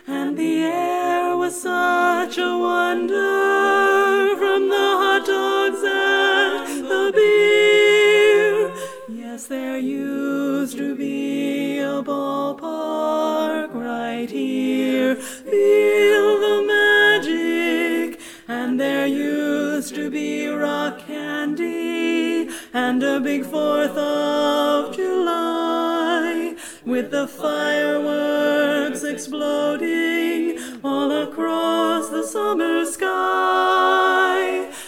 And the air was such a wonder, from the hot dogs and the beer. Yes, there used to be a ballpark right here. Feel the magic. And there used to be rock candy and a big 4th of July, with the fireworks exploding all across the summer sky.